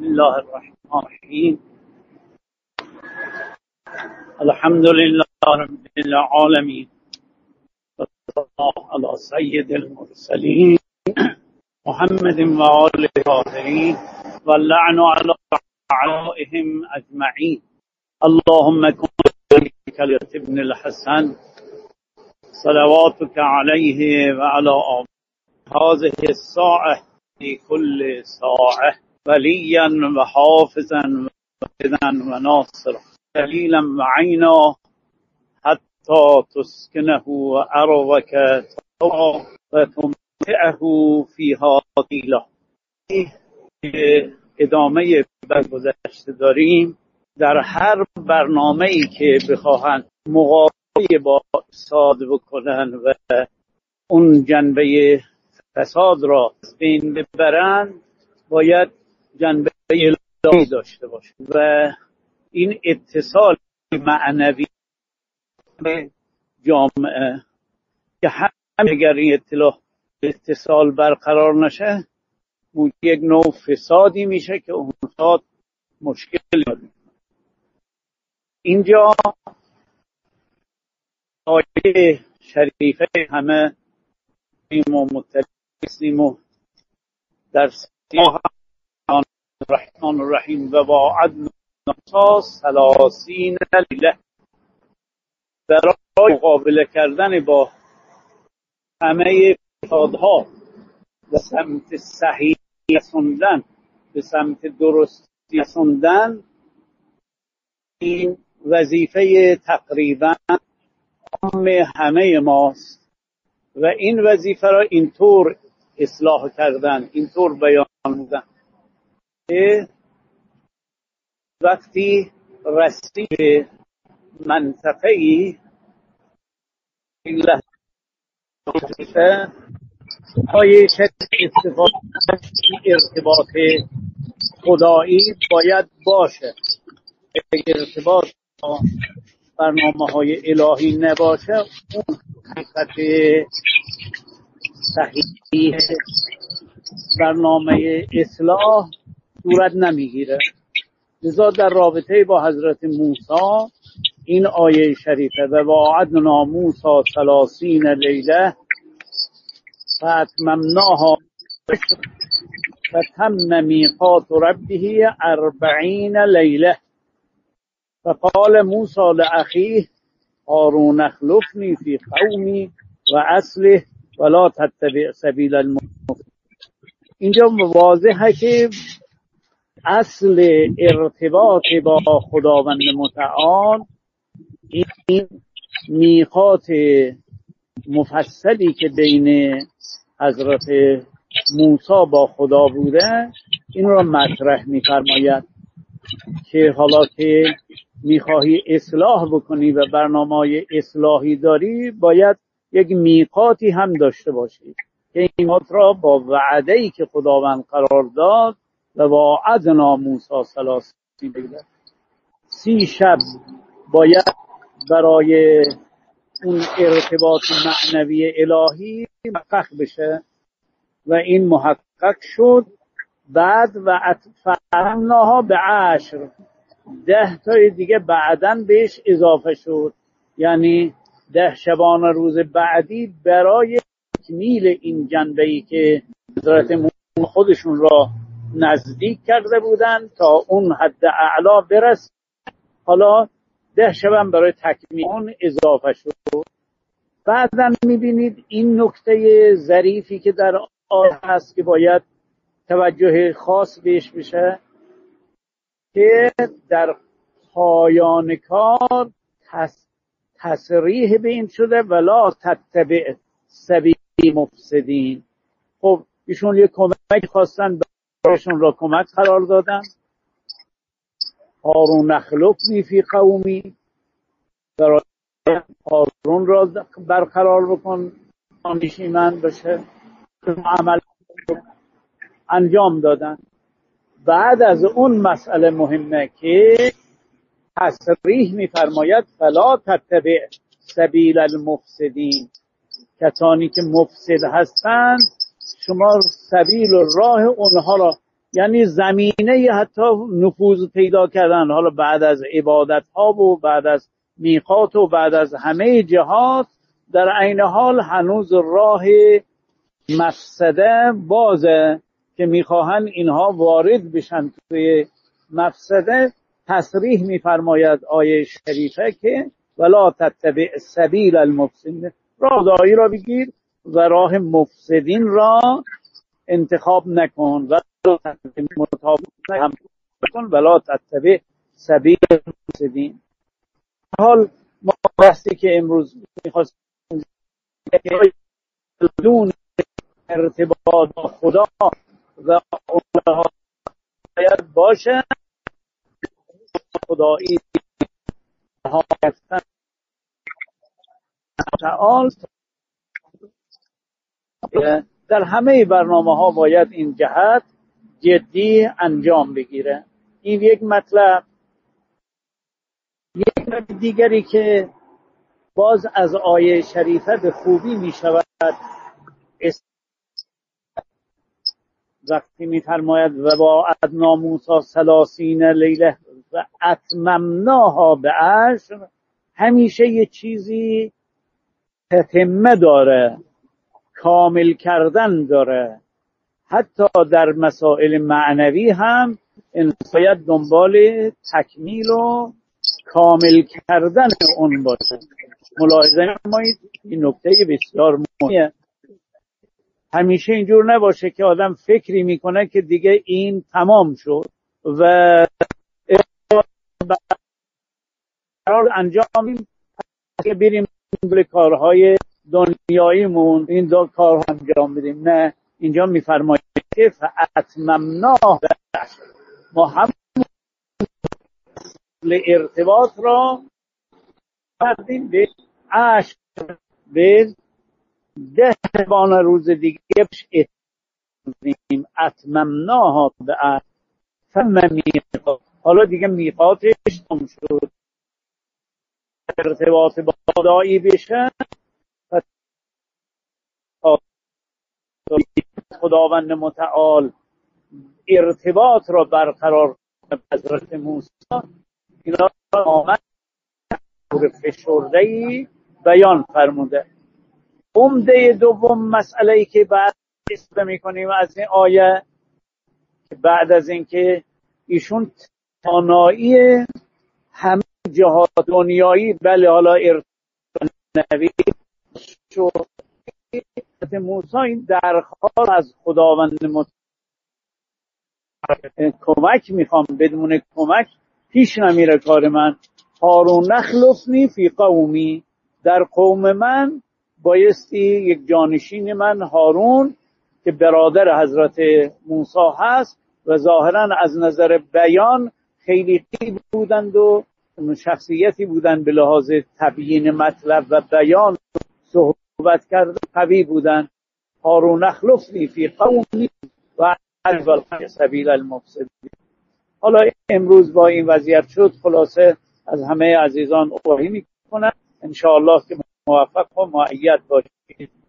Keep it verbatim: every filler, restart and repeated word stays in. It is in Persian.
بسم الله الرحمن الرحیم. الحمد لله رب العالمین و صلی الله علی سید المرسلین محمد و آله الطاهرین و اللعن علی اعدائهم اجمعین. اللهم کن ببرکة ابن الحسن صلواتك علیه و علی آله هذه الساعة في كل ساعة وليا وحافظا ومعيدا وناصرا دليلا وعينا حتى تسكنه أرضك طوعا وتمتعه فيها طيلا. ادامه برگذشته داریم. در هر برنامه‌ای که بخواهند مقابله با فساد بکنن و اون جنبه فساد را از بین ببرند باید جنبه الهی داشته باشه و این اتصال معنوی جامعه که هم اگر این اطلاع اتصال برقرار نشه موجب یک نوع فسادی میشه که اون فساد مشکل داره. اینجا آیه شریفه همه ما مطلع هستیم و در سیاه الرحمن الرحیم و وعدنا موسی ثلاثین لیله برای مقابله کردن با همه فسادها به سمت صحیح رسوندن به سمت درست رسوندن این وظیفه تقریبا عام همه ماست و این وظیفه را اینطور اصلاح کردن، اینطور بیان کردن که وقتی رسی به منطقه‌ای این لحظه های استفاده ارتباط خدایی باید باشه. اگر ارتباط با برنامه های الهی نباشه اون حقیقت صحیح برنامه اصلاح صورت نمیگیره. لذا در رابطه با حضرت موسی این آیه شریفه و وعدنا موسی ثلاثین لیله فاتممناها فتم میقات ربه اربعین لیله فقال موسی لأخیه هارون اخلفنی فی قومی و اصلح ولا تتبع سبیل المفسدین. اینجا واضحه که اصل ارتباط با خداوند متعال این میقات مفصلی که بین حضرت موسی با خدا بوده این را مطرح می‌فرماید که حالا که میخواهی اصلاح بکنی و برنامه اصلاحی داری باید یک میقاتی هم داشته باشی که این میقات را با وعده‌ای که خداوند قرار داد و وعدنا موسی ثلاثین لیله سی شب باید برای اون ارتباط معنوی الهی محقق بشه و این محقق شد. بعد و اتفرناها به عشر ده تای دیگه بعدن بهش اضافه شد، یعنی ده شبانه روز بعدی برای تکمیل این جنبه‌ای که حضرت موسی خودشون را نزدیک کرده بودن تا اون حد اعلا برسه. حالا ده شبم برای تکمیل اون اضافه شد. بعدن میبینید این نکته ظریفی که در آیه هست که باید توجه خاص بهش بشه که در پایان کار تص... تصریح به این شده ولا تتبع سبیل مفسدین. خب ایشون یک کمک خواستن برایشون را کمک قرار دادن. هارون اخلفنی فی قومی، برای هارون را برقرار بکن دانشی من بشه. عمل انجام دادن. بعد از اون مسئله مهمه که تصریح می‌فرماید فلا تتبع سبیل المفسدین، کسانی که مفسد هستند شما سبیل و راه اونها را یعنی زمینه حتی نفوذ پیدا کردن، حالا بعد از عبادت ها و بعد از میقات و بعد از همه جهات، در عین حال هنوز راه مفسده بازه که میخواهن اینها وارد بشن توی مفسده. تصریح میفرماید آیه شریفه که ولا تتبع سبیل المفسدین، راه دایی را بگیر و راه مفسدین را انتخاب نکن و مطابق هم کن ولا تتبع سبیل المفسدین. حال ما بحثی که امروز میخواستیم دون ارتباط با خدا و اونها باید باشه خدایی نهایتاً تعال در همه برنامه ها باید این جهت جدی انجام بگیره. این یک مطلب. یک مطلب دیگری که باز از آیه شریفه به خوبی می شود وقتی می فرماید و با ادنا موسی ثلاثین لیله و اتممناها به عشر، همیشه یه چیزی تتمه داره، کامل کردن داره. حتی در مسائل معنوی هم انسان باید دنبال تکمیل و کامل کردن اون باشه. ملاحظه نمایید این نکته بسیار مهمه. همیشه اینجور نباشه که آدم فکری میکنه که دیگه این تمام شد و قرار انجامیم که بریم به کارهای دنیاییمون این دو کار انجام بدیم. نه، اینجا میفرماید که فاتممناه، ما هم ارتباط را کردیم به عشر، به ده بان روز دیگه اتمیم اتممناها به عشر ثم میقات. حالا دیگه میقاتش تموم شد، ارتباط با خدایی بشه، خداوند متعال ارتباط را برقرار حضرت موسی. اینا آمد فشرده‌ای بیان فرموده. عمده دوم مسئله‌ای که بعد استفاده می‌کنیم از این آیه که بعد از اینکه ایشون توانایی همه جهات دنیایی، بله حالا ارتباط نبی شد، موسی این درخواست از خداوند متعال کمک میخوام، بدون کمک پیش نمیره کار من. هارون نخلفنی فی قومی، در قوم من بایستی یک جانشین من هارون که برادر حضرت موسی هست و ظاهرا از نظر بیان خیلی قوی بودند و شخصیتی بودند به لحاظ تبیین مطلب و بیان صحبت کرده قوی بودند. هارون اخلفنی فی قومی و اجعل سبیل المفسدین. حالا امروز با این وضعیت شد، خلاصه از همه عزیزان عذرخواهی میکنم، ان شاء الله که موفق و مؤید باشید.